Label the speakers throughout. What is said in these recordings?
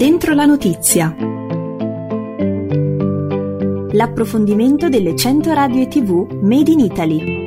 Speaker 1: Dentro la notizia. L'approfondimento delle 100 radio e TV Made in Italy.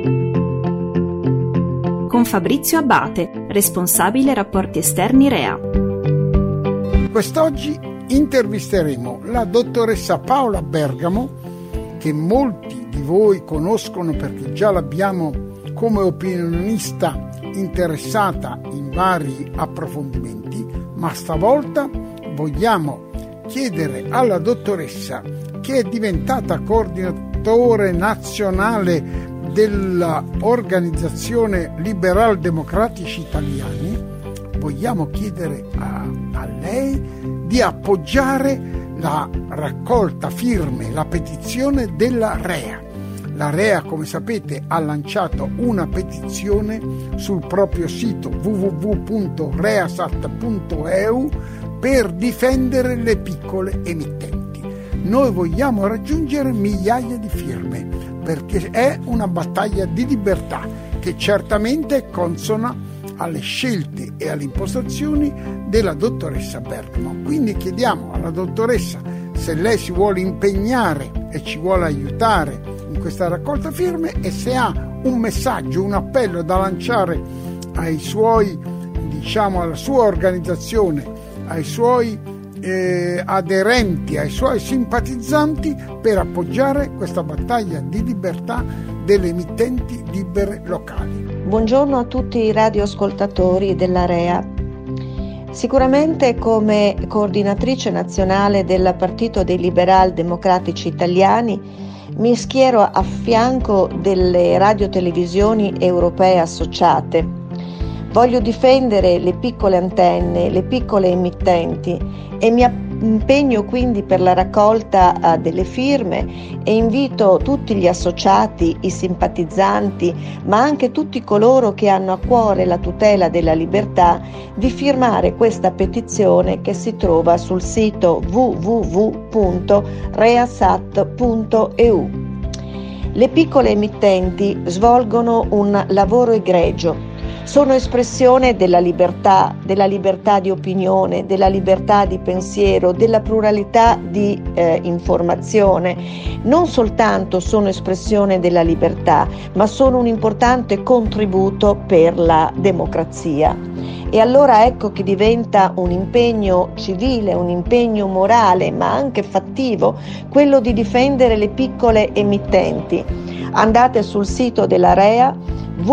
Speaker 1: Con Fabrizio Abbate, responsabile rapporti esterni REA.
Speaker 2: Quest'oggi intervisteremo la dottoressa Paola Bergamo, che molti di voi conoscono perché già l'abbiamo come opinionista interessata in vari approfondimenti, ma stavolta vogliamo chiedere alla dottoressa, che è diventata coordinatore nazionale dell'Organizzazione Liberal Democratici Italiani, vogliamo chiedere a lei di appoggiare la raccolta firme, la petizione della REA. La REA, come sapete, ha lanciato una petizione sul proprio sito www.reasat.eu per difendere le piccole emittenti. Noi vogliamo raggiungere migliaia di firme perché è una battaglia di libertà che certamente è consona alle scelte e alle impostazioni della dottoressa Bergamo. Quindi chiediamo alla dottoressa se lei si vuole impegnare e ci vuole aiutare in questa raccolta firme e se ha un messaggio, un appello da lanciare ai suoi, alla sua organizzazione, ai suoi aderenti, ai suoi simpatizzanti per appoggiare questa battaglia di libertà delle emittenti libere locali.
Speaker 3: Buongiorno a tutti i radioascoltatori della REA. Sicuramente come coordinatrice nazionale del Partito dei Liberal Democratici Italiani mi schiero a fianco delle radiotelevisioni europee associate. Voglio difendere le piccole antenne, le piccole emittenti e mi impegno quindi per la raccolta delle firme e invito tutti gli associati, i simpatizzanti, ma anche tutti coloro che hanno a cuore la tutela della libertà di firmare questa petizione che si trova sul sito www.reasat.eu. Le piccole emittenti svolgono un lavoro egregio. Sono espressione della libertà di opinione, della libertà di pensiero, della pluralità di informazione. Non soltanto sono espressione della libertà, ma sono un importante contributo per la democrazia. E allora ecco che diventa un impegno civile, un impegno morale, ma anche fattivo, quello di difendere le piccole emittenti. Andate sul sito della REA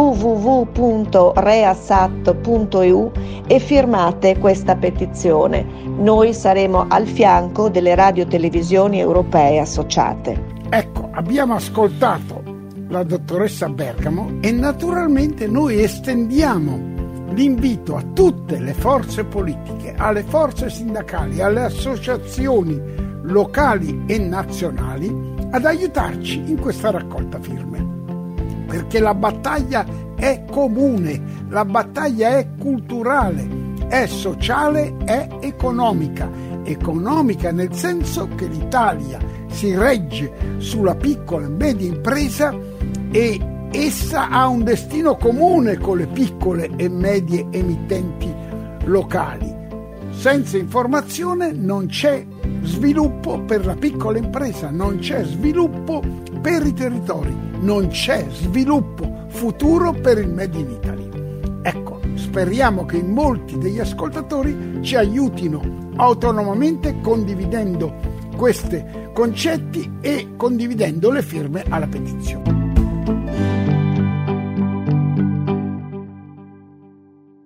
Speaker 3: www.reasat.eu e firmate questa petizione. Noi saremo al fianco delle radiotelevisioni europee associate.
Speaker 2: Ecco, abbiamo ascoltato la dottoressa Bergamo e naturalmente noi estendiamo l'invito a tutte le forze politiche, alle forze sindacali, alle associazioni locali e nazionali ad aiutarci in questa raccolta firme. Perché la battaglia è comune, la battaglia è culturale, è sociale, è economica. Economica nel senso che l'Italia si regge sulla piccola e media impresa e essa ha un destino comune con le piccole e medie emittenti locali. Senza informazione non c'è sviluppo per la piccola impresa, non c'è sviluppo per i territori, non c'è sviluppo futuro per il Made in Italy. Ecco, speriamo che molti degli ascoltatori ci aiutino autonomamente condividendo questi concetti e condividendo le firme alla petizione.